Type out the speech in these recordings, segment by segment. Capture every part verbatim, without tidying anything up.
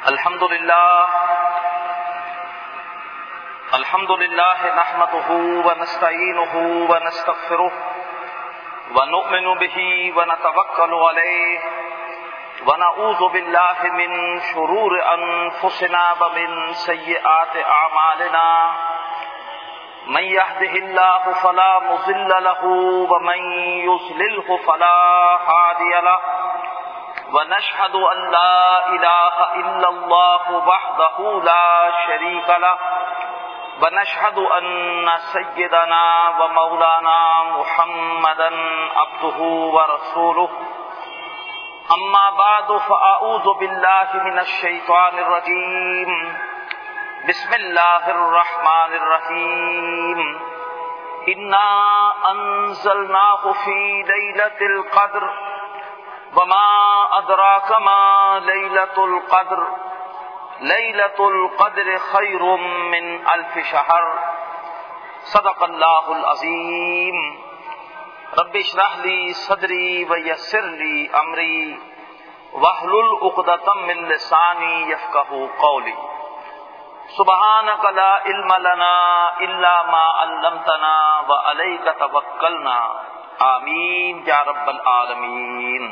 الحمد لله الحمد لله نحمده ونستعينه ونستغفره ونؤمن به ونتوكل عليه ونعوذ بالله من شرور أنفسنا ومن سيئات أعمالنا من يهده الله فلا مضل له ومن يضلله فلا هادي له ونشهد أن لا إله إلا الله وحده لا شريك له ونشهد أن سيدنا ومولانا محمدا عبده ورسوله أما بعد فأعوذ بالله من الشيطان الرجيم بسم الله الرحمن الرحيم إنا أنزلناه في ليلة القدر وما أدراك ما ليلة القدر ليلة القدر خير من ألف شهر صدق الله العظيم رب اشرح لي صدري ويسر لي أمري واحلل عقدة من لساني يفقهوا قولي سبحانك لا علم لنا إلا ما علمتنا وعليك توكلنا آمین یا رب العالمین۔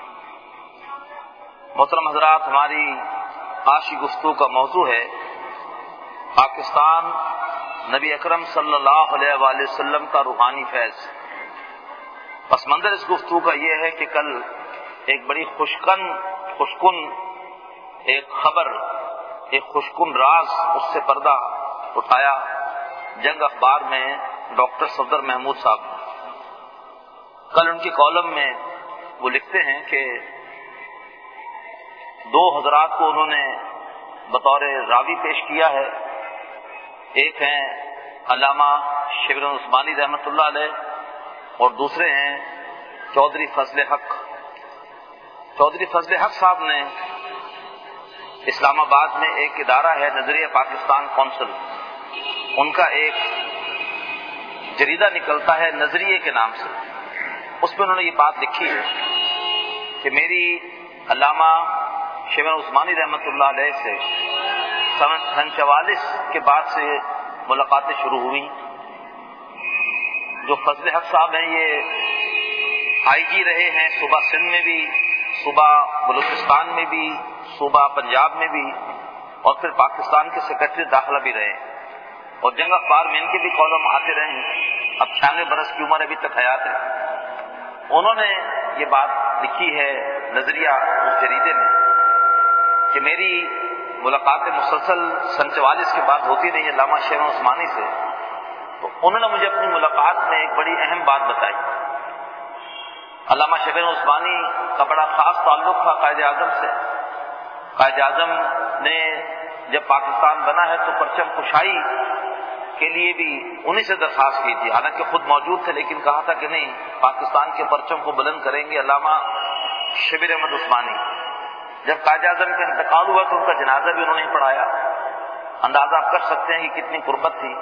محترم حضرات، ہماری آج کی گفتگو کا موضوع ہے پاکستان نبی اکرم صلی اللہ علیہ وآلہ وسلم کا روحانی فیض۔ پس منظر اس گفتگو کا یہ ہے کہ کل ایک بڑی خوشکن خوشکن ایک خبر ایک خوشکن راز اس سے پردہ اٹھایا جنگ اخبار میں ڈاکٹر صفدر محمود صاحب۔ کل ان کی کالم میں وہ لکھتے ہیں کہ دو حضرات کو انہوں نے بطور راوی پیش کیا ہے، ایک ہیں علامہ شبیر عثمانی رحمۃ اللہ علیہ اور دوسرے ہیں چودھری فضل حق۔ چودھری فضل حق صاحب نے اسلام آباد میں ایک ادارہ ہے نظریہ پاکستان کونسل، ان کا ایک جریدہ نکلتا ہے نظریے کے نام سے، اس میں انہوں نے یہ بات لکھی ہے کہ میری علامہ شبیر عثمانی رحمۃ اللہ علیہ سے سن چوالیس کے بعد سے ملاقاتیں شروع ہوئی۔ جو فضل حق صاحب ہیں یہ آئی جی رہے ہیں صوبہ سندھ میں بھی، صوبہ بلوچستان میں بھی، صوبہ پنجاب میں بھی، اور پھر پاکستان کے سیکرٹری داخلہ بھی رہے، اور جنگ اخبار میں ان کے بھی کالم آتے رہے ہیں۔ اب چھیانوے برس کی عمر ابھی تک حیات ہے۔ انہوں نے یہ بات لکھی ہے نظریہ اس جریدے میں کہ میری ملاقاتیں مسلسل سن چوالیس کے بعد ہوتی رہی علامہ شبیر عثمانی سے، تو انہوں نے مجھے اپنی ملاقات میں ایک بڑی اہم بات بتائی۔ علامہ شبیر عثمانی کا بڑا خاص تعلق تھا قائد اعظم سے۔ قائد اعظم نے جب پاکستان بنا ہے تو پرچم کشائی کے لیے بھی انہی سے درخواست کی تھی، حالانکہ خود موجود تھے، لیکن کہا تھا کہ نہیں، پاکستان کے پرچم کو بلند کریں گے علامہ شبیر احمد عثمانی۔ جب قائد اعظم کا انتقال ہوا تو ان کا جنازہ بھی انہوں نے پڑھایا۔ اندازہ آپ کر سکتے ہیں کہ کتنی قربت تھی۔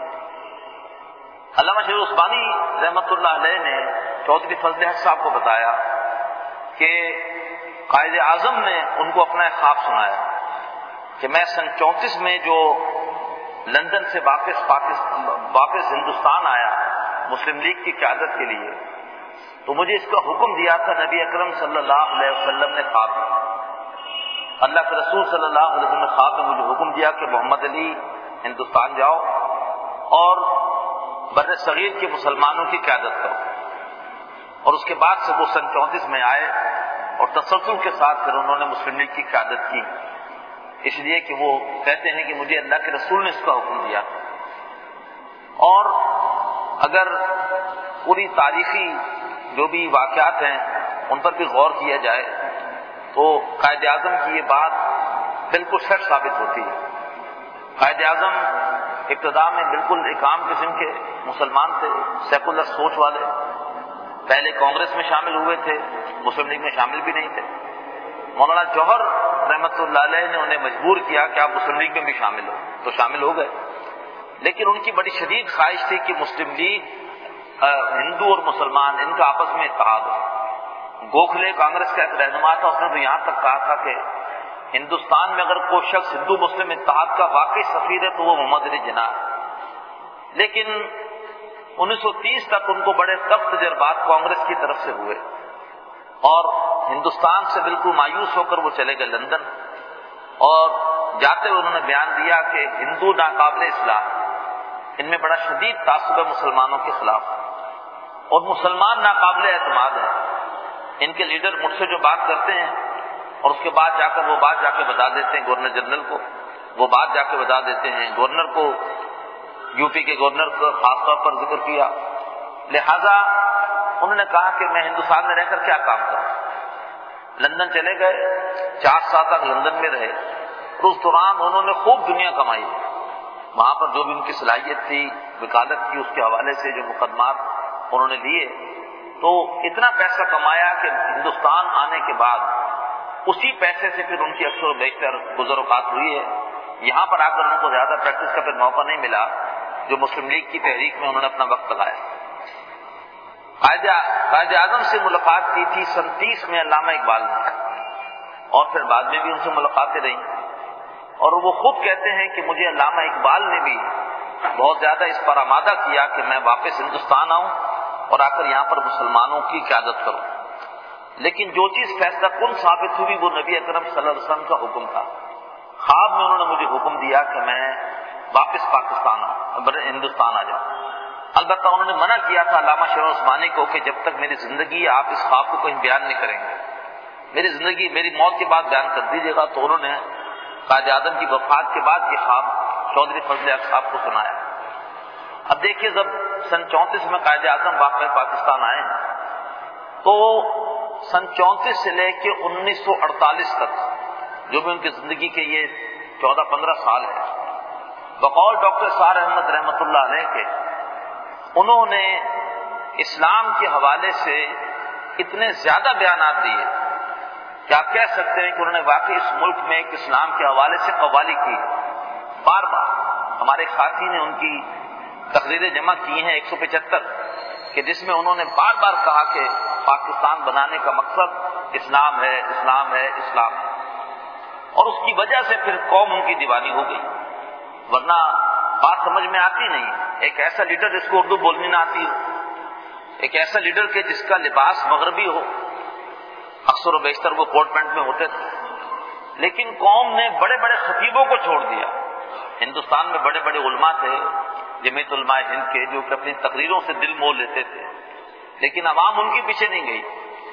علامہ شبیر عثمانی رحمۃ اللہ علیہ نے چودھری فضل حق صاحب کو بتایا کہ قائد اعظم نے ان کو اپنا ایک خواب سنایا کہ میں سن چونتیس میں جو لندن سے واپس پاکستان واپس ہندوستان آیا مسلم لیگ کی قیادت کے لیے، تو مجھے اس کا حکم دیا تھا نبی اکرم صلی اللہ علیہ وسلم نے خواب میں۔ اللہ کے رسول صلی اللہ علیہ وسلم نے خواب میں مجھے حکم دیا کہ محمد علی ہندوستان جاؤ اور بر صغیر کے مسلمانوں کی قیادت کرو، اور اس کے بعد سے وہ سن چونتیس میں آئے اور تسلسل کے ساتھ پھر انہوں نے مسلم لیگ کی قیادت کی، اس لیے کہ وہ کہتے ہیں کہ مجھے اللہ کے رسول نے اس کا حکم دیا۔ اور اگر پوری تاریخی جو بھی واقعات ہیں ان پر بھی غور کیا جائے تو قائد اعظم کی یہ بات بالکل سچ ثابت ہوتی ہے۔ قائد اعظم ابتدا میں بالکل ایک عام قسم کے مسلمان تھے، سیکولر سوچ والے، پہلے کانگریس میں شامل ہوئے تھے، مسلم لیگ میں شامل بھی نہیں تھے۔ مولانا جوہر رحمۃ اللہ علیہ نے انہیں مجبور کیا کہ آپ مسلم لیگ میں بھی شامل ہو، تو شامل ہو گئے، لیکن ان کی بڑی شدید خواہش تھی کہ مسلم لیگ ہندو اور مسلمان ان کا آپس میں اتحاد ہو۔ گوکھلے کانگریس کا ایک رہنما تھا، اس نے تو یہاں تک کہا تھا کہ ہندوستان میں اگر کوئی شخص ہندو مسلم اتحاد کا واقعی سفیر ہے تو وہ محمد علی جناح ہے، لیکن انیس سو تیس تک ان کو بڑے سخت تجربات کانگریس کی طرف سے ہوئے اور ہندوستان سے بالکل مایوس ہو کر وہ چلے گئے لندن، اور جاتے ہوئے انہوں نے بیان دیا کہ ہندو ناقابل اصلاح، ان میں بڑا شدید تعصب ہے مسلمانوں کے خلاف، اور مسلمان ناقابل اعتماد ہے، ان کے لیڈر مجھ سے جو بات کرتے ہیں اور اس کے بعد جا کر وہ بات جا کے بتا دیتے ہیں گورنر جنرل کو، وہ بات جا کے بتا دیتے ہیں گورنر کو، یو پی کے گورنر کو خاص طور پر ذکر کیا، لہذا انہوں نے کہا کہ میں ہندوستان میں رہ کر کیا کام کروں، لندن چلے گئے، چار سال تک لندن میں رہے، اور اس دوران انہوں نے خوب دنیا کمائی، وہاں پر جو بھی ان کی صلاحیت تھی وکالت کی اس کے حوالے سے جو مقدمات انہوں نے لیے، تو اتنا پیسہ کمایا کہ ہندوستان آنے کے بعد اسی پیسے سے پھر ان کی اکثر و بیشتر گزر اوقات ہوئی ہے، یہاں پر آ کر ان کو زیادہ پریکٹس کا پھر موقع نہیں ملا جو مسلم لیگ کی تحریک میں انہوں نے اپنا وقت لگایا۔ قائد اعظم سے ملاقات کی تھی سن تیس میں علامہ اقبال نے، اور پھر بعد میں بھی ان سے ملاقاتیں رہیں، اور وہ خود کہتے ہیں کہ مجھے علامہ اقبال نے بھی بہت زیادہ اس پر آمادہ کیا کہ میں واپس ہندوستان آؤں اور آ کر یہاں پر مسلمانوں کی قیادت کروں، لیکن جو چیز فیصلہ کن ثابت ہوئی وہ نبی اکرم صلی اللہ علیہ وسلم کا حکم تھا۔ خواب میں انہوں نے مجھے حکم دیا کہ میں واپس پاکستان آؤں، ہندوستان آ جاؤں۔ البتہ انہوں نے منع کیا تھا علامہ شیر عثمانی کو کہ جب تک میری زندگی ہے آپ اس خواب کو کہیں بیان نہیں کریں گے، میری زندگی میری موت کے بعد بیان کر دیجیے گا، تو انہوں نے قائد اعظم کی وفات کے بعد یہ خواب چودھری فضل حق صاحب کو سنایا۔ اب دیکھیے جب سن چونتیس میں قائد اعظم واقع پاکستان آئے ہیں تو سن چونتیس سے لے کے انیس سو اڑتالیس تک جو بھی ان کی زندگی کے یہ چودہ پندرہ سال ہے، بقول ڈاکٹر سار احمد رحمۃ اللہ علیہ کے، انہوں نے اسلام کے حوالے سے اتنے زیادہ بیانات دیے کہ آپ کہہ سکتے ہیں کہ انہوں نے واقعی اس ملک میں ایک اسلام کے حوالے سے قوالی کی، بار بار ہمارے ساتھی نے ان کی تقریریں جمع کی ہیں ایک سو پچہتر، کہ جس میں انہوں نے بار بار کہا کہ پاکستان بنانے کا مقصد اسلام ہے، اسلام ہے، اسلام ہے، اور اس کی وجہ سے پھر قوم ان کی دیوانی ہو گئی، ورنہ بات سمجھ میں آتی نہیں۔ ایک ایسا لیڈر جس کو اردو بولنی نہ آتی ہو، ایک ایسا لیڈر کہ جس کا لباس مغربی ہو، اکثر و بیشتر وہ کوٹ پینٹ میں ہوتے تھے، لیکن قوم نے بڑے بڑے خطیبوں کو چھوڑ دیا۔ ہندوستان میں بڑے بڑے علماء تھے، جمعیت علماء ہند کے، جو کہ اپنی تقریروں سے دل مول لیتے تھے، لیکن عوام ان کے پیچھے نہیں گئی۔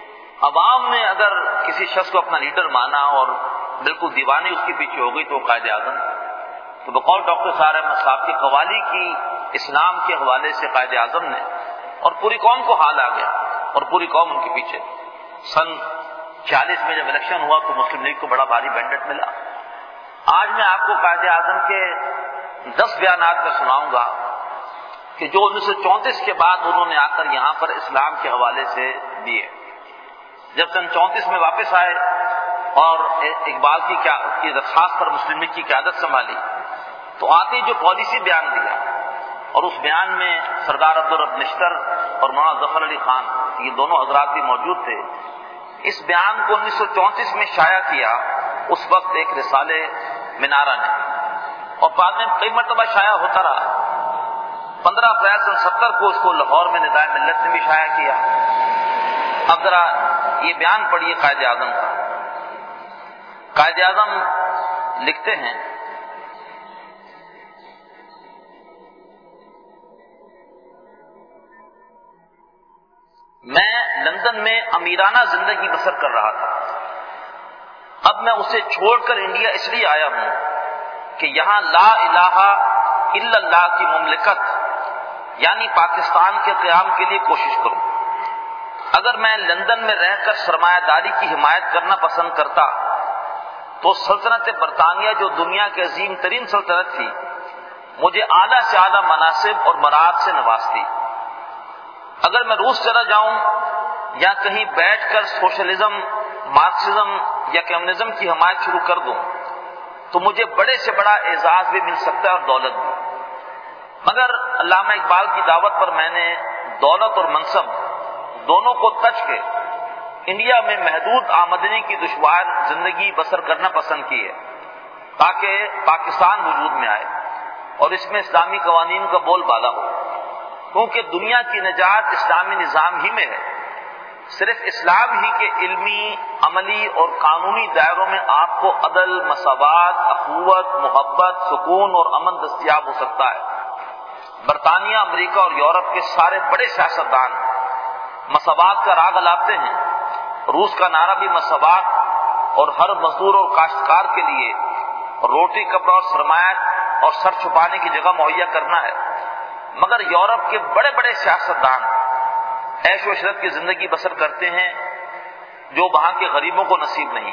عوام نے اگر کسی شخص کو اپنا لیڈر مانا اور بالکل دیوانی اس کے پیچھے ہو گئی تو وہ قائد اعظم، تو بقول ڈاکٹر سار احمد صاحب کی قوالی کی اسلام کے حوالے سے قائد اعظم نے، اور پوری قوم کو حال آ گیا اور پوری قوم ان کے پیچھے۔ سن چالیس میں جب الیکشن ہوا تو مسلم لیگ کو بڑا بھاری بینڈٹ ملا۔ آج میں آپ کو قائد اعظم کے دس بیانات میں سناؤں گا کہ جو انیس سو چونتیس کے بعد انہوں نے آ کر یہاں پر اسلام کے حوالے سے دیے۔ جب سن چونتیس میں واپس آئے اور اقبال کی کی درخواست پر مسلم لیگ کی قیادت سنبھالی تو آتے جو پالیسی بیان دیا، اور اس بیان میں سردار عبدالرب نشتر اور مولانا ظفر علی خان یہ دونوں حضرات بھی موجود تھے۔ اس بیان کو انیس سو چونتیس میں شائع کیا اس وقت ایک رسالے منارہ نے، اور بعد میں کئی مرتبہ شائع ہوتا رہا۔ پندرہ اپریل سن ستر کو اس کو لاہور میں ندائے ملت نے بھی شائع کیا۔ اب ذرا یہ بیان پڑھیے قائد اعظم کا۔ قائد اعظم لکھتے ہیں، میں لندن میں امیرانہ زندگی بسر کر رہا تھا، اب میں اسے چھوڑ کر انڈیا اس لیے آیا ہوں کہ یہاں لا الہ الا اللہ کی مملکت یعنی پاکستان کے قیام کے لیے کوشش کروں۔ اگر میں لندن میں رہ کر سرمایہ داری کی حمایت کرنا پسند کرتا تو سلطنت برطانیہ جو دنیا کی عظیم ترین سلطنت تھی مجھے اعلیٰ سے اعلیٰ مناصب اور مراد سے نوازتی۔ اگر میں روس چلا جاؤں یا کہیں بیٹھ کر سوشلزم، مارکسزم یا کمیونزم کی حمایت شروع کر دوں تو مجھے بڑے سے بڑا اعزاز بھی مل سکتا ہے اور دولت بھی، مگر علامہ اقبال کی دعوت پر میں نے دولت اور منصب دونوں کو تج کے انڈیا میں محدود آمدنی کی دشوار زندگی بسر کرنا پسند کی ہے تاکہ پاکستان وجود میں آئے اور اس میں اسلامی قوانین کا بول بالا ہو، کیونکہ دنیا کی نجات اسلامی نظام ہی میں ہے۔ صرف اسلام ہی کے علمی، عملی اور قانونی دائروں میں آپ کو عدل، مساوات، اخوت، محبت، سکون اور امن دستیاب ہو سکتا ہے۔ برطانیہ، امریکہ اور یورپ کے سارے بڑے سیاستدان مساوات کا راگ الاپتے ہیں۔ روس کا نعرہ بھی مساوات اور ہر مزدور اور کاشتکار کے لیے روٹی، کپڑا اور سرمایہ اور سر چھپانے کی جگہ مہیا کرنا ہے، مگر یورپ کے بڑے بڑے سیاستدان عیش و عشرت کی زندگی بسر کرتے ہیں جو وہاں کے غریبوں کو نصیب نہیں۔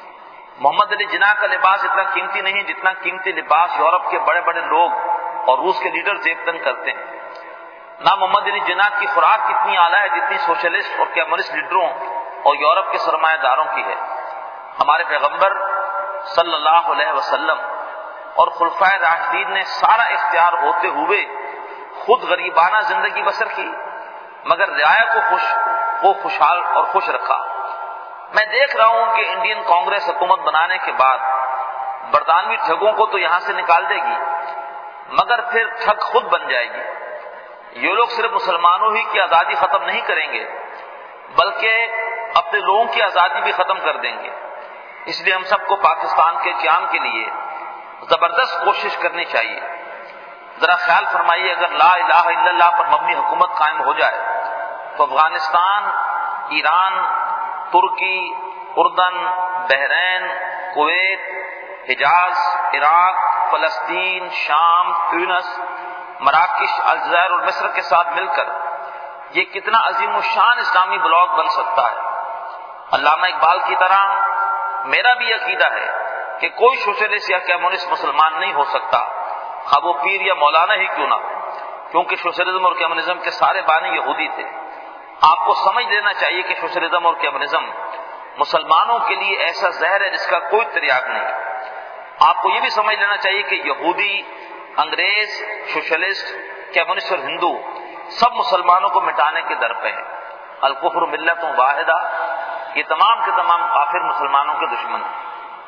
محمد علی جناح کا لباس اتنا قیمتی نہیں جتنا قیمتی لباس یورپ کے بڑے بڑے لوگ اور روس کے لیڈر جیب تن کرتے ہیں۔ نہ محمد علی جناح کی خوراک اتنی اعلیٰ ہے جتنی سوشلسٹ اور کمیونسٹ لیڈروں اور یورپ کے سرمایہ داروں کی ہے۔ ہمارے پیغمبر صلی اللہ علیہ وسلم اور خلفائے راشدین نے سارا اختیار ہوتے ہوئے خود غریبانہ زندگی بسر کی، مگر رعایا کو خوش کو خوشحال اور خوش رکھا۔ میں دیکھ رہا ہوں کہ انڈین کانگریس حکومت بنانے کے بعد برطانوی ٹھگوں کو تو یہاں سے نکال دے گی، مگر پھر ٹھگ خود بن جائے گی۔ یہ لوگ صرف مسلمانوں ہی کی آزادی ختم نہیں کریں گے بلکہ اپنے لوگوں کی آزادی بھی ختم کر دیں گے۔ اس لیے ہم سب کو پاکستان کے قیام کے لیے زبردست کوشش کرنی چاہیے۔ ذرا خیال فرمائیے، اگر لا الہ الا اللہ پر مبنی حکومت قائم ہو جائے تو افغانستان، ایران، ترکی، اردن، بحرین، کویت، حجاز، عراق، فلسطین، شام، تیونس، مراکش، الجزائر اور مصر کے ساتھ مل کر یہ کتنا عظیم الشان اسلامی بلاک بن سکتا ہے۔ علامہ اقبال کی طرح میرا بھی عقیدہ ہے کہ کوئی سوشلسٹ یا کمیونسٹ مسلمان نہیں ہو سکتا، خواہ وہ پیر یا مولانا ہی کیوں نہ ہو، کیونکہ سوشلزم اور کمیونزم کے سارے بانی یہودی تھے۔ آپ کو سمجھ لینا چاہیے کہ سوشلزم اور کمیونزم مسلمانوں کے لیے ایسا زہر ہے جس کا کوئی تریاق نہیں۔ آپ کو یہ بھی سمجھ لینا چاہیے کہ یہودی، انگریز، سوشلسٹ، کمیونسٹ اور ہندو سب مسلمانوں کو مٹانے کے در پہ ہیں۔ الکفر ملت واحدہ، یہ تمام کے تمام کافر مسلمانوں کے دشمن ہیں۔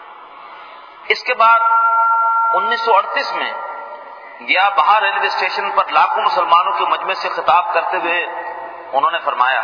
اس کے بعد انیس سو اڑتیس میں گیا بہار ریلوے اسٹیشن پر لاکھوں مسلمانوں کے مجمع سے خطاب کرتے ہوئے انہوں نے فرمایا،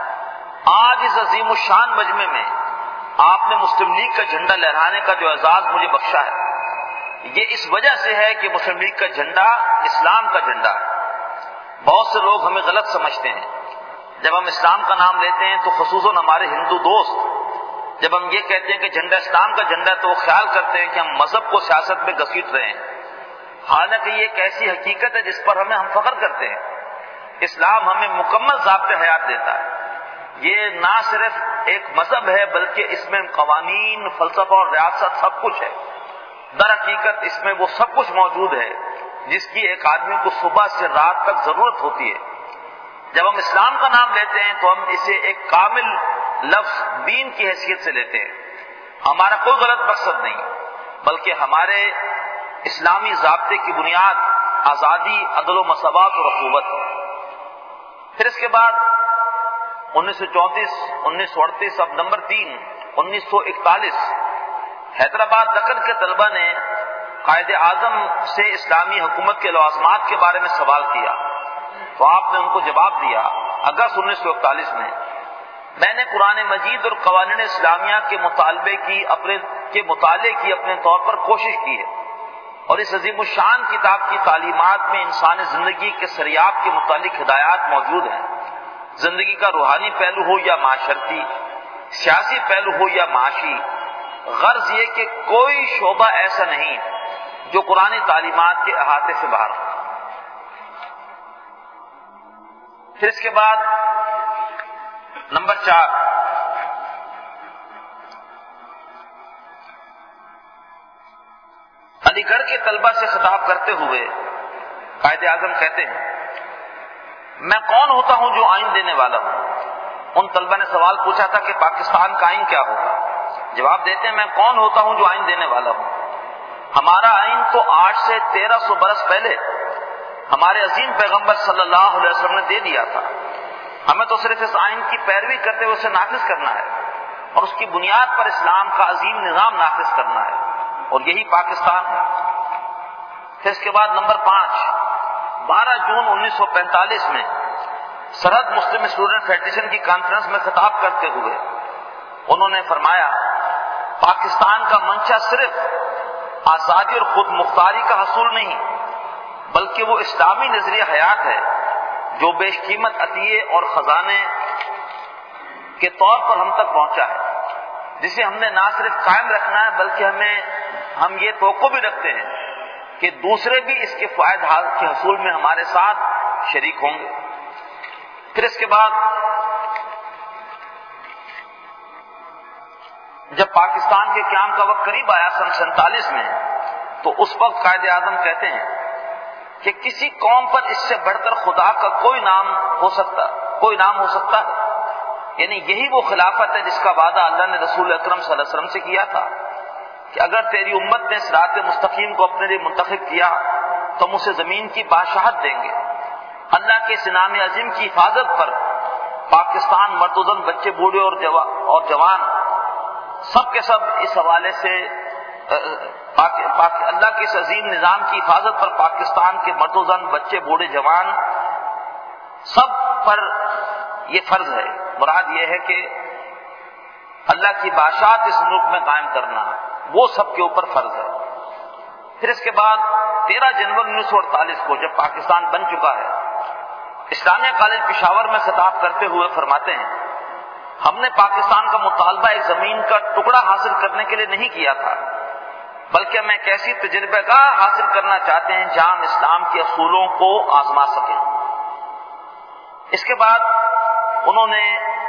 آج اس عظیم الشان مجمع میں آپ نے مسلم لیگ کا جھنڈا لہرانے کا جو اعزاز مجھے بخشا ہے، یہ اس وجہ سے ہے کہ مسلم لیگ کا جھنڈا اسلام کا جھنڈا ہے۔ بہت سے لوگ ہمیں غلط سمجھتے ہیں۔ جب ہم اسلام کا نام لیتے ہیں تو خصوصاً ہمارے ہندو دوست جب ہم یہ کہتے ہیں کہ جھنڈا اسلام کا جھنڈا ہے تو وہ خیال کرتے ہیں کہ ہم مذہب کو سیاست میں گھسیٹ رہے ہیں، حالانکہ یہ ایک ایسی حقیقت ہے جس پر ہمیں ہم فخر کرتے ہیں۔ اسلام ہمیں مکمل ضابطۂ حیات دیتا ہے۔ یہ نہ صرف ایک مذہب ہے بلکہ اس میں قوانین، فلسفہ اور ریاست سب کچھ ہے۔ در حقیقت اس میں وہ سب کچھ موجود ہے جس کی ایک آدمی کو صبح سے رات تک ضرورت ہوتی ہے۔ جب ہم اسلام کا نام لیتے ہیں تو ہم اسے ایک کامل لفظ دین کی حیثیت سے لیتے ہیں۔ ہمارا کوئی غلط مقصد نہیں بلکہ ہمارے اسلامی ضابطے کی بنیاد آزادی، عدل و مساوات اور اخوت ہے۔ پھر اس کے بعد انیس سو چونتیس، انیس سو اڑتیس، اب نمبر تین، انیس سو اکتالیس، حیدرآباد دکن کے طلبہ نے قائد اعظم سے اسلامی حکومت کے لوازمات کے بارے میں سوال کیا تو آپ نے ان کو جواب دیا اگست انیس سو اکتالیس میں، میں نے قرآن مجید اور قوانین اسلامیہ کے مطالبے کی اپنے کے مطالعے کی اپنے طور پر کوشش کی ہے، اور اس عظیم الشان کتاب کی تعلیمات میں انسانی زندگی کے سریاب کے متعلق ہدایات موجود ہیں۔ زندگی کا روحانی پہلو ہو یا معاشرتی، سیاسی پہلو ہو یا معاشی، غرض یہ کہ کوئی شعبہ ایسا نہیں جو قرآن تعلیمات کے احاطے سے باہر ہو۔ پھر اس کے بعد نمبر چار، علی گڑھ کے طلبہ سے خطاب کرتے ہوئے قائد اعظم کہتے ہیں، میں کون ہوتا ہوں جو آئین دینے والا ہوں؟ ان طلبہ نے سوال پوچھا تھا کہ پاکستان کا آئین کیا ہوگا؟ جواب دیتے ہیں، میں کون ہوتا ہوں جو آئین دینے والا ہوں؟ ہمارا آئین تو آج سے تیرہ سو برس پہلے ہمارے عظیم پیغمبر صلی اللہ علیہ وسلم نے دے دیا تھا۔ ہمیں تو صرف اس آئین کی پیروی کرتے ہوئے اسے نافذ کرنا ہے اور اس کی بنیاد پر اسلام کا عظیم نظام نافذ کرنا ہے، اور یہی پاکستان ہے۔ پھر اس کے بعد نمبر پانچ، بارہ جون انیس سو پینتالیس میں سرحد مسلم اسٹوڈنٹ فیڈریشن کی کانفرنس میں خطاب کرتے ہوئے انہوں نے فرمایا، پاکستان کا منشا صرف آزادی اور خود مختاری کا حصول نہیں، بلکہ وہ اسلامی نظریہ حیات ہے جو بیش قیمت عطیے اور خزانے کے طور پر ہم تک پہنچا ہے، جسے ہم نے نہ صرف قائم رکھنا ہے بلکہ ہمیں ہم یہ توقع بھی رکھتے ہیں کہ دوسرے بھی اس کے فوائد کے حصول میں ہمارے ساتھ شریک ہوں گے۔ پھر اس کے بعد جب پاکستان کے قیام کا وقت قریب آیا سن سینتالیس میں، تو اس وقت قائد اعظم کہتے ہیں کہ کسی قوم پر اس سے بڑھ کر خدا کا کوئی نام ہو سکتا کوئی نام ہو سکتا ہے، یعنی یہی وہ خلافت ہے جس کا وعدہ اللہ نے رسول اکرم صلی اللہ علیہ وسلم سے کیا تھا کہ اگر تیری امت نے صراط مستقیم کو اپنے لیے منتخب کیا تو ہم اسے زمین کی بادشاہت دیں گے۔ اللہ کے اس انعام عظیم کی حفاظت پر پاکستان مرد و زن، بچے، بوڑھے اور اور جوان سب کے سب اس حوالے سے اللہ کے اس عظیم نظام کی حفاظت پر پاکستان کے مرد و زن، بچے، بوڑھے، جوان سب پر یہ فرض ہے۔ مراد یہ ہے کہ اللہ کی بادشاہت اس ملک میں قائم کرنا وہ سب کے اوپر فرض ہے۔ پھر اس کے بعد تیرہ جنوری انیس سو اڑتالیس کو جب پاکستان بن چکا ہے، اسلامیہ کالج پشاور میں خطاب کرتے ہوئے فرماتے ہیں، ہم نے پاکستان کا مطالبہ ایک زمین کا ٹکڑا حاصل کرنے کے لیے نہیں کیا تھا، بلکہ ہم ایک ایسی تجربہ گاہ حاصل کرنا چاہتے ہیں جہاں ہم اسلام کے اصولوں کو آزما سکیں۔ اس کے بعد انہوں نے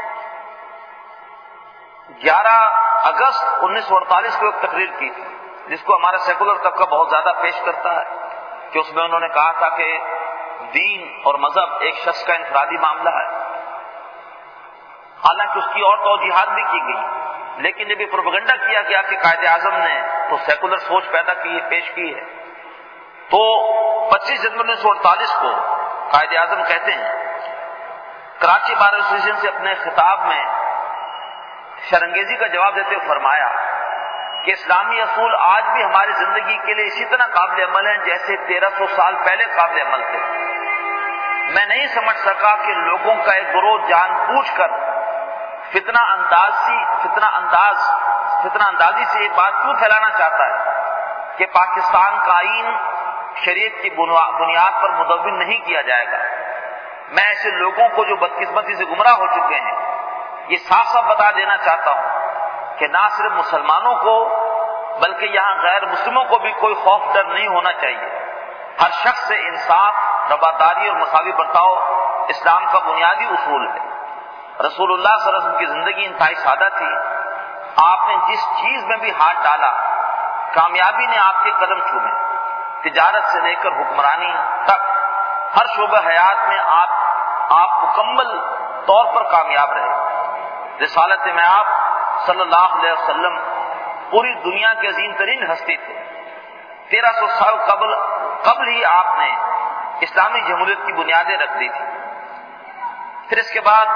گیارہ اگست انیس سو اڑتالیس کو ایک تقریر کی تھی جس کو ہمارا سیکولر طبقہ بہت زیادہ پیش کرتا ہے، کہ اس میں انہوں نے کہا تھا کہ دین اور مذہب ایک شخص کا انفرادی معاملہ ہے۔ حالانکہ اس کی اور توضیحات بھی کی گئی، لیکن جب یہ پروپیگنڈا کیا گیا کہ قائد اعظم نے تو سیکولر سوچ پیدا کی ہے، پیش کی ہے، تو پچیس جنوری انیس سو اڑتالیس کو قائد اعظم کہتے ہیں، کراچی بار ایسوسیشن سے اپنے خطاب میں شرنگیزی کا جواب دیتے ہوئے فرمایا کہ اسلامی اصول آج بھی ہماری زندگی کے لیے اسی طرح قابل عمل ہیں جیسے تیرہ سو سال پہلے قابل عمل تھے۔ میں نہیں سمجھ سکا کہ لوگوں کا ایک گروہ جان بوجھ کر فتنہ اندازی فتنہ انداز فتنہ اندازی سے یہ بات کیوں پھیلانا چاہتا ہے کہ پاکستان کا آئین شریعت کی بنیاد پر مدون نہیں کیا جائے گا۔ میں ایسے لوگوں کو جو بدقسمتی سے گمراہ ہو چکے ہیں یہ صاف صاف بتا دینا چاہتا ہوں کہ نہ صرف مسلمانوں کو بلکہ یہاں غیر مسلموں کو بھی کوئی خوف ڈر نہیں ہونا چاہیے۔ ہر شخص سے انصاف، رواداری اور مساوی برتاؤ اسلام کا بنیادی اصول ہے۔ رسول اللہ صلی اللہ علیہ وسلم کی زندگی انتہائی سادہ تھی، آپ نے جس چیز میں بھی ہاتھ ڈالا کامیابی نے آپ کے قدم چومے، تجارت سے لے کر حکمرانی تک ہر شعبہ حیات میں آپ آپ مکمل طور پر کامیاب رہے۔ رسالت میں آپ صلی اللہ علیہ وسلم پوری دنیا کے عظیم ترین ہستی تھے۔ تیرہ سو سال قبل قبل ہی آپ نے اسلامی جمہوریت کی بنیادیں رکھ دی تھی۔ پھر اس کے بعد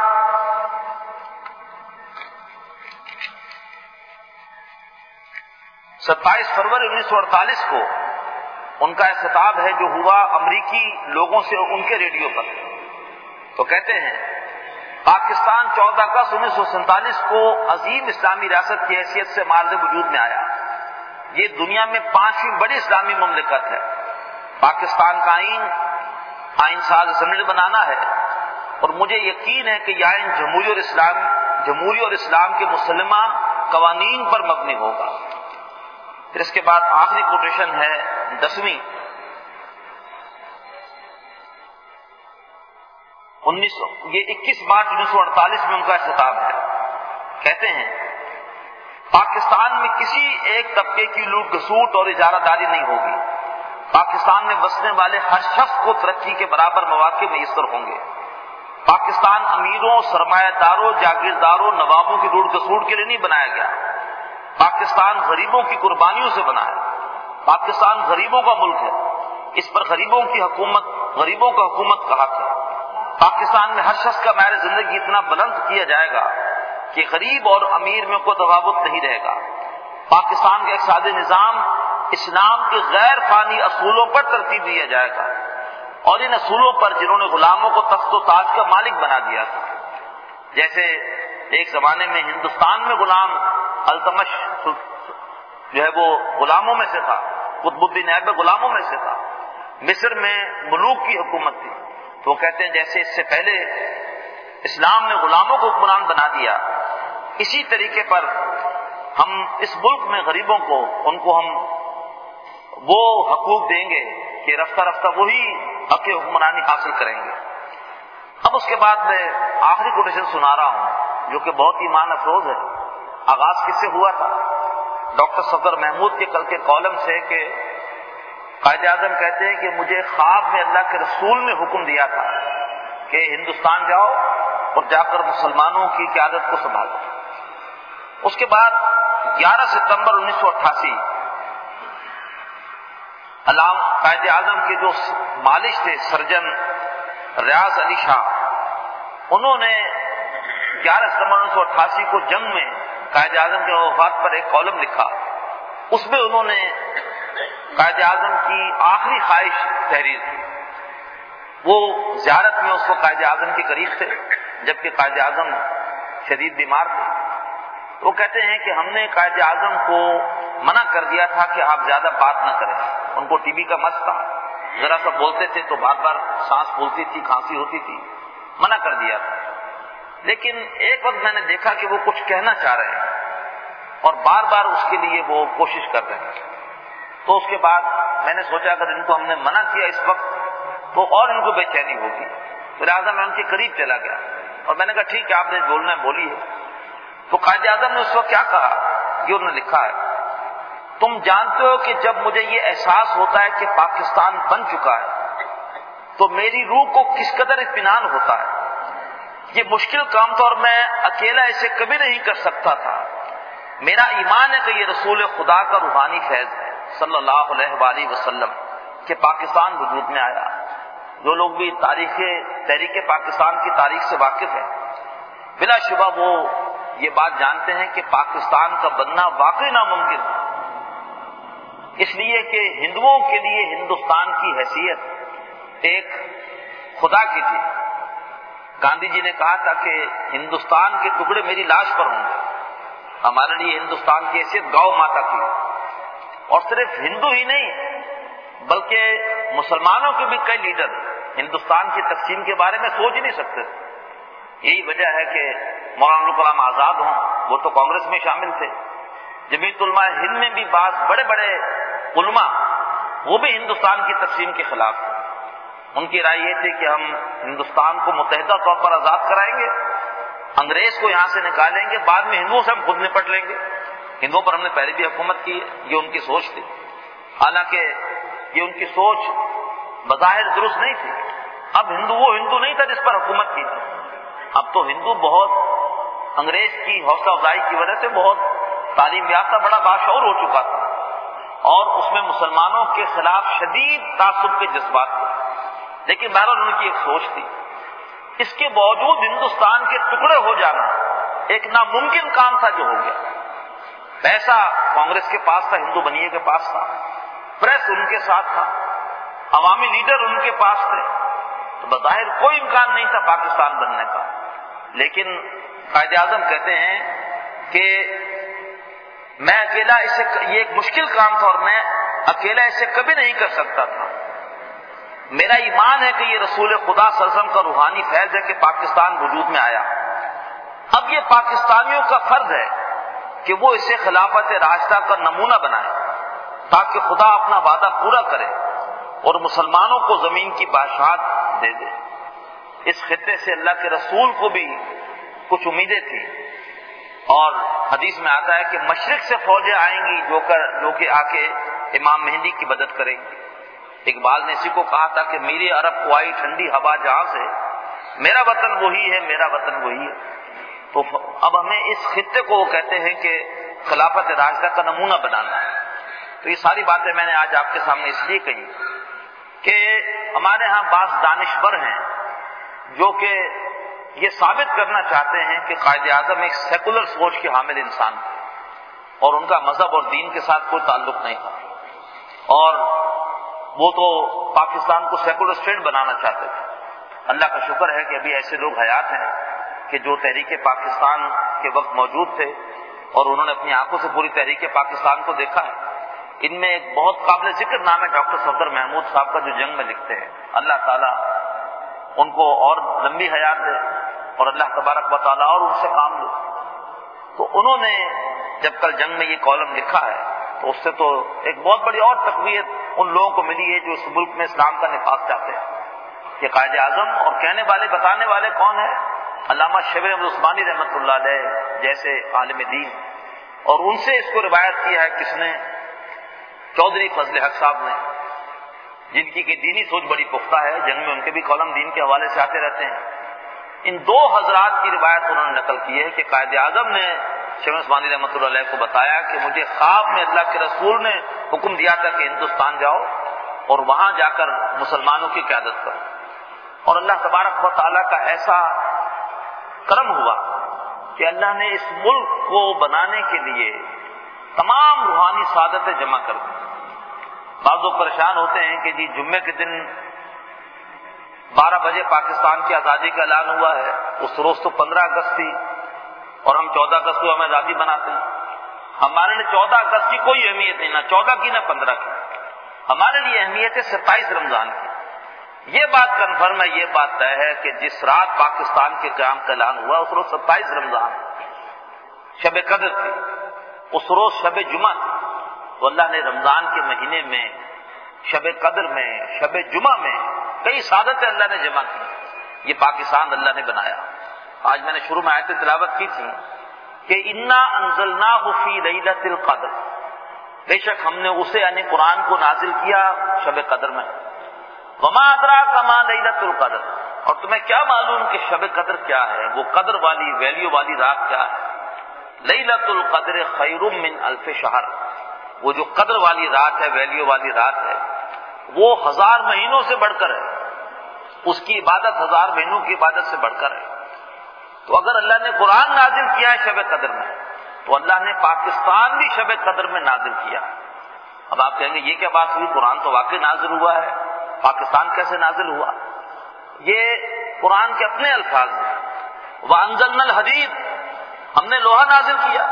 ستائیس فروری انیس سو اڑتالیس کو ان کا ایک خطاب ہے جو ہوا امریکی لوگوں سے ان کے ریڈیو پر، تو کہتے ہیں، پاکستان چودہ اگست انیس سو سینتالیس کو عظیم اسلامی ریاست کی حیثیت سے معرض وجود میں آیا۔ یہ دنیا میں پانچویں بڑی اسلامی مملکت ہے۔ پاکستان کا آئین آئین ساز اسمبلی بنانا ہے، اور مجھے یقین ہے کہ یہ آئین جمہوری اور اسلام جمہوری اور اسلام کے مسلمہ قوانین پر مبنی ہوگا۔ پھر اس کے بعد آخری کوٹیشن ہے دسویں، انیس سو یہ اکیس مارچ انیس سو اڑتالیس میں ان کا خطاب ہے۔ کہتے ہیں، پاکستان میں کسی ایک طبقے کی لوٹ گھسوٹ اور اجارہ داری نہیں ہوگی۔ پاکستان میں بسنے والے ہر شخص کو ترقی کے برابر مواقع میسر ہوں گے۔ پاکستان امیروں، سرمایہ داروں، جاگیرداروں، نوابوں کی لوٹ گھسوٹ کے لیے نہیں بنایا گیا۔ پاکستان غریبوں کی قربانیوں سے بنا ہے۔ پاکستان غریبوں کا ملک ہے، اس پر غریبوں کی حکومت غریبوں کا حکومت کا حق ہے۔ پاکستان میں ہر شخص کا معیار زندگی اتنا بلند کیا جائے گا کہ غریب اور امیر میں کوئی تفاوت نہیں رہے گا. پاکستان کا اقتصادی نظام اسلام کے غیر فانی اصولوں پر ترتیب دیا جائے گا اور ان اصولوں پر جنہوں نے غلاموں کو تخت و تاج کا مالک بنا دیا تھا. جیسے ایک زمانے میں ہندوستان میں غلام التمش جو ہے وہ غلاموں میں سے تھا، قطب الدین ایبک غلاموں میں سے تھا. مصر میں ملوک کی حکومت تھی. تو وہ کہتے ہیں جیسے اس سے پہلے اسلام نے غلاموں کو حکمران بنا دیا، اسی طریقے پر ہم اس ملک میں غریبوں کو ان کو ہم وہ حقوق دیں گے کہ رفتہ رفتہ وہی حق حکمرانی حاصل کریں گے. اب اس کے بعد میں آخری کوٹیشن سنا رہا ہوں جو کہ بہت ایمان افروز ہے. آغاز کس سے ہوا تھا؟ ڈاکٹر صفدر محمود کے کل کے کالم سے کہ قائد اعظم کہتے ہیں کہ مجھے خواب میں اللہ کے رسول نے حکم دیا تھا کہ ہندوستان جاؤ اور جا کر مسلمانوں کی قیادت کو سنبھالو. اس کے بعد گیارہ ستمبر انیس سو اٹھاسی علام قائد اعظم کے جو مالش تھے سرجن ریاض علی شاہ، انہوں نے گیارہ ستمبر انیس سو اٹھاسی کو جنگ میں قائد اعظم کے وفات پر ایک کالم لکھا. اس میں انہوں نے قائد اعظم کی آخری خواہش تحریر کی. وہ زیارت میں اس کو قائد اعظم کے قریب تھے جبکہ قائد اعظم شدید بیمار تھے. وہ کہتے ہیں کہ ہم نے قائد اعظم کو منع کر دیا تھا کہ آپ زیادہ بات نہ کریں. ان کو ٹی بی کا مرض تھا، ذرا سا بولتے تھے تو بار بار سانس پھولتی تھی، کھانسی ہوتی تھی، منع کر دیا تھا. لیکن ایک وقت میں نے دیکھا کہ وہ کچھ کہنا چاہ رہے ہیں اور بار بار اس کے لیے وہ کوشش کر رہے ہیں. تو اس کے بعد میں نے سوچا اگر ان کو ہم نے منع کیا اس وقت تو اور ان کو بے چینی ہوگی، تو لہٰذا میں ان کے قریب چلا گیا اور میں نے کہا ٹھیک ہے آپ نے بولنا ہے بولیے. تو قائد اعظم نے اس وقت کیا کہا یہ انہوں نے لکھا ہے. تم جانتے ہو کہ جب مجھے یہ احساس ہوتا ہے کہ پاکستان بن چکا ہے تو میری روح کو کس قدر اطمینان ہوتا ہے. یہ مشکل کام تھا اور میں اکیلا اسے کبھی نہیں کر سکتا تھا. میرا ایمان ہے کہ یہ رسول خدا کا روحانی فیض ہے صلی اللہ علیہ وآلہ وسلم کہ پاکستان وجود میں آیا. جو لوگ بھی تاریخ تحریک پاکستان کی تاریخ سے واقف ہیں بلا شبہ وہ یہ بات جانتے ہیں کہ پاکستان کا بننا واقعی ناممکن تھا، اس لیے کہ ہندوؤں کے لیے ہندوستان کی حیثیت ایک خدا کی تھی. گاندھی جی نے کہا تھا کہ ہندوستان کے ٹکڑے میری لاش پر ہوں گے. ہمارے لیے ہندوستان کی حیثیت گاؤ ماتا کی، اور صرف ہندو ہی نہیں بلکہ مسلمانوں کے بھی کئی لیڈر ہندوستان کی تقسیم کے بارے میں سوچ ہی نہیں سکتے تھے. یہی وجہ ہے کہ مولانا ابوالکلام آزاد ہوں، وہ تو کانگریس میں شامل تھے. جمعیت علماء ہند میں بھی بعض بڑے بڑے علماء وہ بھی ہندوستان کی تقسیم کے خلاف تھے. ان کی رائے یہ تھی کہ ہم ہندوستان کو متحدہ طور پر آزاد کرائیں گے، انگریز کو یہاں سے نکالیں گے، بعد میں ہندوؤں سے ہم خود نپٹ لیں گے. ہندوؤں پر ہم نے پہلے بھی حکومت کی، یہ ان کی سوچ تھی. حالانکہ یہ ان کی سوچ بظاہر درست نہیں تھی. اب ہندو وہ ہندو نہیں تھا جس پر حکومت کی تھی. اب تو ہندو بہت انگریز کی حوصلہ افزائی کی وجہ سے بہت تعلیم یافتہ بڑا باشعور ہو چکا تھا اور اس میں مسلمانوں کے خلاف شدید تعصب کے جذبات تھے. لیکن بہرحال ان کی ایک سوچ تھی. اس کے باوجود ہندوستان کے ٹکڑے ہو جانا ایک ناممکن کام تھا جو ہو گیا. پیسہ کانگریس کے پاس تھا، ہندو بنیے کے پاس تھا، پریس ان کے ساتھ تھا، عوامی لیڈر ان کے پاس تھے، تو بظاہر کوئی امکان نہیں تھا پاکستان بننے کا. لیکن قائد اعظم کہتے ہیں کہ میں اکیلا اسے یہ ایک مشکل کام تھا اور میں اکیلا اسے کبھی نہیں کر سکتا تھا. میرا ایمان ہے کہ یہ رسول خدا صلی اللہ علیہ وسلم کا روحانی فیض ہے کہ پاکستان وجود میں آیا. اب یہ پاکستانیوں کا فرض ہے کہ وہ اسے خلافت راشدہ کا نمونہ بنائے تاکہ خدا اپنا وعدہ پورا کرے اور مسلمانوں کو زمین کی بادشاہت دے دے. اس خطے سے اللہ کے رسول کو بھی کچھ امیدیں تھیں اور حدیث میں آتا ہے کہ مشرق سے فوجیں آئیں گی جو کر جو کہ آ کے امام مہدی کی مدد کریں گی. اقبال نے اسی کو کہا تھا کہ میری عرب کو آئی ٹھنڈی ہوا جہاں سے، میرا وطن وہی ہے، میرا وطن وہی ہے. تو اب ہمیں اس خطے کو وہ کہتے ہیں کہ خلافت راشدہ کا نمونہ بنانا ہے. تو یہ ساری باتیں میں نے آج آپ کے سامنے اس لیے کہی کہ ہمارے ہاں بعض دانشور ہیں جو کہ یہ ثابت کرنا چاہتے ہیں کہ قائد اعظم ایک سیکولر سوچ کے حامل انسان تھے اور ان کا مذہب اور دین کے ساتھ کوئی تعلق نہیں تھا، اور وہ تو پاکستان کو سیکولر اسٹیٹ بنانا چاہتے تھے۔ اللہ کا شکر ہے کہ ابھی ایسے لوگ حیات ہیں کہ جو تحریک پاکستان کے وقت موجود تھے اور انہوں نے اپنی آنکھوں سے پوری تحریک پاکستان کو دیکھا ہے۔ ان میں ایک بہت قابل ذکر نام ہے ڈاکٹر صفدر محمود صاحب کا، جو جنگ میں لکھتے ہیں۔ اللہ تعالیٰ ان کو اور لمبی حیات دے اور اللہ تبارک و تعالیٰ اور ان سے کام لے۔ تو انہوں نے جب کل جنگ میں یہ کالم لکھا ہے تو اس سے تو ایک بہت بڑی اور تقویت ان لوگوں کو ملی ہے جو اس ملک میں اسلام کا نفاذ چاہتے ہیں کہ قائد اعظم اور کہنے والے بتانے والے کون ہیں؟ علامہ شبیر احمد عثمانی رحمۃ اللہ علیہ جیسے عالم دین، اور ان سے اس کو روایت کیا ہے کس نے؟ چودھری فضل حق صاحب نے، جن کی کہ دینی سوچ بڑی پختہ ہے، جنگ میں ان کے بھی کالم دین کے حوالے سے آتے رہتے ہیں۔ ان دو حضرات کی روایت انہوں نے نقل کی ہے کہ قائد اعظم نے شبیر عثمانی رحمۃ اللہ علیہ کو بتایا کہ مجھے خواب میں اللہ کے رسول نے حکم دیا تھا کہ ہندوستان جاؤ اور وہاں جا کر مسلمانوں کی قیادت کرو، اور اللہ تبارک و تعالیٰ کا ایسا کرم ہوا کہ اللہ نے اس ملک کو بنانے کے لیے تمام روحانی سعادتیں جمع کر دی۔ بعض لوگ پریشان ہوتے ہیں کہ جی جمعے کے دن بارہ بجے پاکستان کی آزادی کا اعلان ہوا ہے، اس روز تو پندرہ اگست تھی اور ہم چودہ اگست کو ہمیں آزادی بناتے ہیں۔ ہمارے لیے چودہ اگست کی کوئی اہمیت نہیں، نہ چودہ کی نہ پندرہ کی، ہمارے لیے اہمیت ہے ستائیس رمضان کی۔ یہ بات کنفرم ہے، یہ بات طے ہے کہ جس رات پاکستان کے قیام کا اعلان ہوا اس روز ستائیس رمضان شب قدر تھی، اس روز شب جمعہ تھی، تو اللہ نے رمضان کے مہینے میں شب قدر میں شب جمعہ میں کئی سعادتیں اللہ نے جمع کی۔ یہ پاکستان اللہ نے بنایا۔ آج میں نے شروع میں آیت تلاوت کی تھی کہ انا انزلناہ فی لیلۃ القدر، بے شک ہم نے اسے یعنی قرآن کو نازل کیا شب قدر میں۔ وما ادراک ما لیلۃ القدر، اور تمہیں کیا معلوم کہ شب قدر کیا ہے، وہ قدر والی ویلیو والی رات کیا ہے؟ لیلۃ القدر خیر من الف شہر، وہ جو قدر والی رات ہے، ویلیو والی رات ہے، وہ ہزار مہینوں سے بڑھ کر ہے، اس کی عبادت ہزار مہینوں کی عبادت سے بڑھ کر ہے۔ تو اگر اللہ نے قرآن نازل کیا ہے شب قدر میں، تو اللہ نے پاکستان بھی شب قدر میں نازل کیا۔ اب آپ کہیں گے یہ کیا بات ہوئی، قرآن تو واقعی نازل ہوا ہے، پاکستان کیسے نازل ہوا؟ یہ قرآن کے اپنے الفاظ ہیں۔ وَأَنزَلْنَا الْحَدِيدَ، ہم نے لوہا نازل کیا۔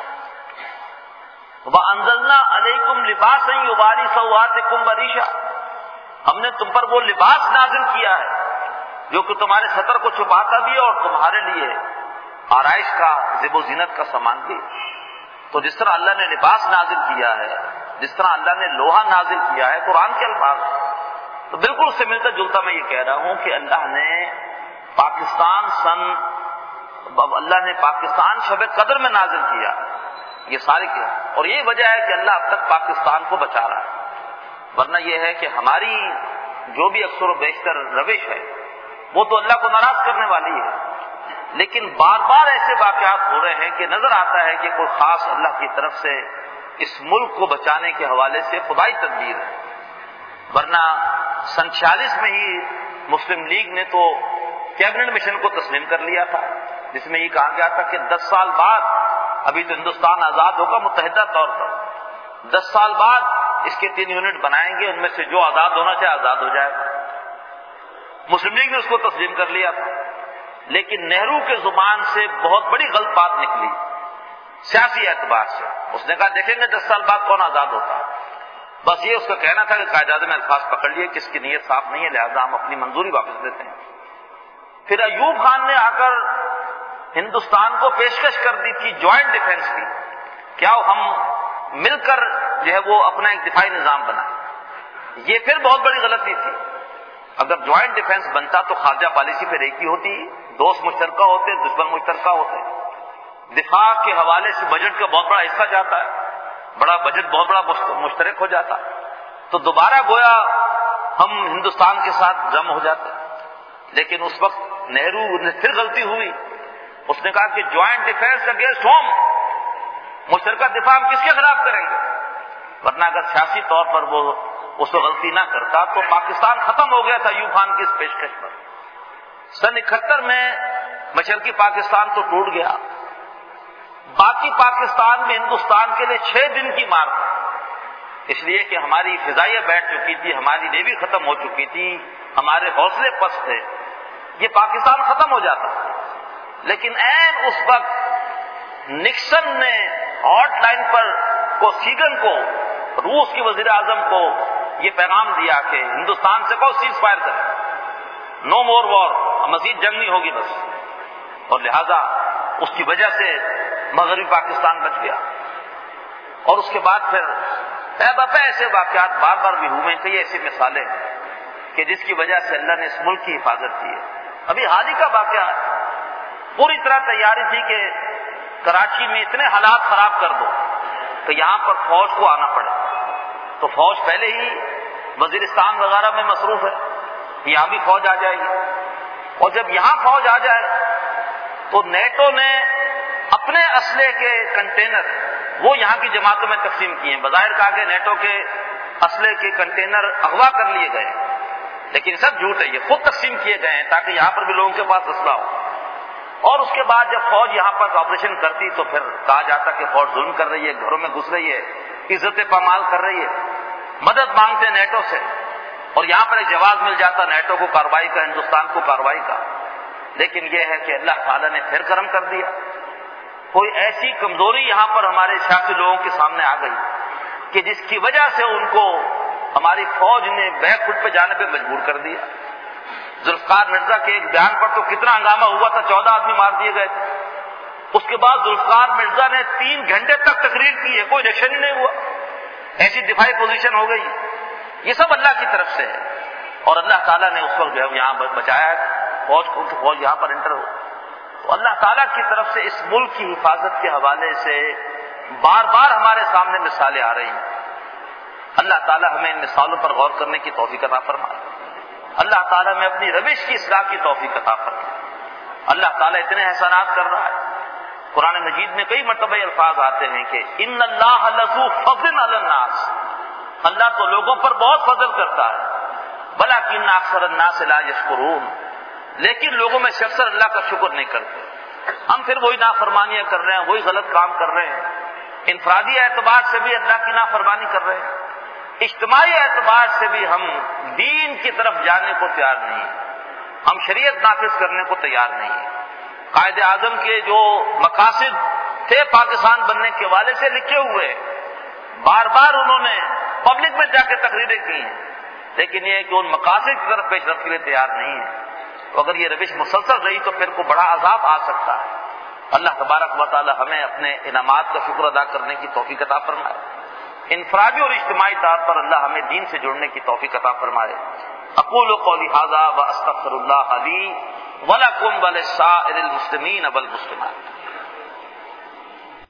وَأَنزَلْنَا عَلَيْكُمْ لِبَاسًا يُوَارِي سَوْآتِكُمْ وَرِيشًا، ہم نے تم پر وہ لباس نازل کیا ہے جو کہ تمہارے سطر کو چھپاتا بھی ہے اور تمہارے لیے آرائش کا زیب و زینت کا سامان بھی۔ تو جس طرح اللہ نے لباس نازل کیا ہے، جس طرح اللہ نے لوہا نازل کیا ہے، قرآن کے الفاظ ہیں۔ تو بالکل اس سے ملتا جلتا میں یہ کہہ رہا ہوں کہ اللہ نے پاکستان سن اللہ نے پاکستان شب قدر میں نازل کیا، یہ سارے کیا، اور یہ وجہ ہے کہ اللہ اب تک پاکستان کو بچا رہا ہے۔ ورنہ یہ ہے کہ ہماری جو بھی اکثر و بیشتر روش ہے وہ تو اللہ کو ناراض کرنے والی ہے، لیکن بار بار ایسے واقعات ہو رہے ہیں کہ نظر آتا ہے کہ کوئی خاص اللہ کی طرف سے اس ملک کو بچانے کے حوالے سے خدائی تدبیر ہے۔ ورنہ سن چھیالیس میں ہی مسلم لیگ نے تو کیبنٹ مشن کو تسلیم کر لیا تھا، جس میں یہ کہا گیا تھا کہ دس سال بعد، ابھی تو ہندوستان آزاد ہوگا متحدہ طور پر، دس سال بعد اس کے تین یونٹ بنائیں گے، ان میں سے جو آزاد ہونا چاہے آزاد ہو جائے گا۔ مسلم لیگ نے اس کو تسلیم کر لیا تھا، لیکن نہرو کے زبان سے بہت بڑی غلط بات نکلی سیاسی اعتبار سے۔ اس نے کہا دیکھیں گے دس سال بعد کون آزاد ہوتا ہے۔ بس یہ اس کا کہنا تھا کہ قائد اعظم نے الفاظ پکڑ لیے کہ اس کی نیت صاف نہیں ہے، لہذا ہم اپنی منظوری واپس دیتے ہیں۔ پھر ایوب خان نے آ کر ہندوستان کو پیشکش کر دی تھی جوائنٹ ڈیفنس کی، کیا ہم مل کر جو ہے وہ اپنا ایک دفاعی نظام بنائیں۔ یہ پھر بہت بڑی غلطی تھی۔ اگر جوائنٹ ڈیفنس بنتا تو خارجہ پالیسی پہ ایک ہی ہوتی، دوست مشترکہ ہوتے، دشمن مشترکہ ہوتے۔ دفاع کے حوالے سے بجٹ کا بہت بڑا حصہ جاتا ہے، بڑا بجٹ بہت بڑا مشترک ہو جاتا، تو دوبارہ گویا ہم ہندوستان کے ساتھ جم ہو جاتے۔ لیکن اس وقت نہرو نے پھر غلطی ہوئی، اس نے کہا کہ جوائنٹ ڈیفنس اگینسٹ ہوم، مشترکہ دفاع ہم کس کے خلاف کریں گے؟ ورنہ اگر سیاسی طور پر وہ اس کو غلطی نہ کرتا تو پاکستان ختم ہو گیا تھا ایوب خان کی اس پیشکش پر۔ سن اکہتر میں مشرقی پاکستان تو ٹوٹ گیا، باقی پاکستان میں ہندوستان کے لیے چھ دن کی مار تھی، اس لیے کہ ہماری فضائیہ بیٹھ چکی تھی، ہماری نیوی ختم ہو چکی تھی، ہمارے حوصلے پست تھے، یہ پاکستان ختم ہو جاتا۔ لیکن عین اس وقت نکسن نے ہاٹ لائن پر کو سیگن کو، روس کے وزیر اعظم کو یہ پیغام دیا کہ ہندوستان سے کہو سیز فائر کرے، نو مور وار، مزید جنگ نہیں ہوگی بس، اور لہذا اس کی وجہ سے مغربی پاکستان بچ گیا۔ اور اس کے بعد پھر اے بپا ایسے واقعات بار بار بھی ہوئے، کئی ایسی مثالیں کہ جس کی وجہ سے اللہ نے اس ملک کی حفاظت کی ہے۔ ابھی حال ہی کا واقعہ ہے، پوری طرح تیاری تھی کہ کراچی میں اتنے حالات خراب کر دو کہ یہاں پر فوج کو آنا پڑے، تو فوج پہلے ہی وزیرستان وغیرہ میں مصروف ہے، یہاں بھی فوج آ جائے گی، اور جب یہاں فوج آ جائے تو نیٹو نے اپنے اسلحے کے کنٹینر وہ یہاں کی جماعتوں میں تقسیم کیے ہیں۔ بظاہر کہا کہ نیٹو کے اسلحے کے کنٹینر اغوا کر لیے گئے، لیکن سب جھوٹ ہے، یہ خود تقسیم کیے گئے ہیں تاکہ یہاں پر بھی لوگوں کے پاس اسلحہ ہو۔ اور اس کے بعد جب فوج یہاں پر آپریشن کرتی تو پھر کہا جاتا کہ فوج ظلم کر رہی ہے، گھروں میں گھس رہی ہے، عزت پامال کر رہی ہے، مدد مانگتے نیٹو سے، اور یہاں پر ایک جواز مل جاتا نیٹو کو کارروائی کا، ہندوستان کو کارروائی کا۔ لیکن یہ ہے کہ اللہ تعالیٰ نے پھر کرم کر دیا، کوئی ایسی کمزوری یہاں پر ہمارے سیاسی لوگوں کے سامنے آ گئی کہ جس کی وجہ سے ان کو ہماری فوج نے بیک فٹ پہ جانے پہ مجبور کر دیا۔ ذوالفقار مرزا کے ایک بیان پر تو کتنا ہنگامہ ہوا تھا، چودہ آدمی مار دیے گئے تھے۔ اس کے بعد ذوالفقار مرزا نے تین گھنٹے تک تقریر کی ہے، کوئی ریئیکشن ہی نہیں ہوا، ایسی دفاعی پوزیشن ہو گئی۔ یہ سب اللہ کی طرف سے ہے، اور اللہ تعالیٰ نے اس وقت جو ہے یہاں بچایا فوج کو کہ فوج یہاں پر انٹر ہو۔ تو اللہ تعالیٰ کی طرف سے اس ملک کی حفاظت کے حوالے سے بار بار ہمارے سامنے مثالیں آ رہی ہیں۔ اللہ تعالیٰ ہمیں ان مثالوں پر غور کرنے کی توفیق عطا فرمائے، اللہ تعالیٰ ہمیں اپنی روش کی اصلاح کی توفیق عطا فرمائے۔ اللہ تعالیٰ اتنے احسانات کر رہا ہے، قرآن مجید میں کئی مرتبہ الفاظ آتے ہیں کہ ان اللہ لذو فضل علی الناس، اللہ تو لوگوں پر بہت فضل کرتا ہے، ولکن اکثر الناس لا یشکرون، لیکن لوگوں میں سے اکثر اللہ کا شکر نہیں کرتے۔ ہم پھر وہی نافرمانیاں کر رہے ہیں، وہی غلط کام کر رہے ہیں، انفرادی اعتبار سے بھی اللہ کی نافرمانی کر رہے ہیں، اجتماعی اعتبار سے بھی ہم دین کی طرف جانے کو تیار نہیں ہیں، ہم شریعت نافذ کرنے کو تیار نہیں ہیں۔ قائد اعظم کے جو مقاصد تھے پاکستان بننے کے حوالے سے لکھے ہوئے، بار بار انہوں نے پبلک میں جا کے تقریریں کی ہیں، لیکن یہ ہے کہ ان مقاصد کی طرف پیش رفت کے لیے تیار نہیں ہے۔ تو اگر یہ روش مسلسل رہی تو پھر کو بڑا عذاب آ سکتا ہے۔ اللہ تبارک و تعالی ہمیں اپنے انعامات کا شکر ادا کرنے کی توفیق عطا فرمائے، انفرادی اور اجتماعی طور پر اللہ ہمیں دین سے جڑنے کی توفیق عطا فرمائے۔ اقول قولی ھذا واستغفر اللہ لی ولکم ولسائر المسلمین والمسلمات۔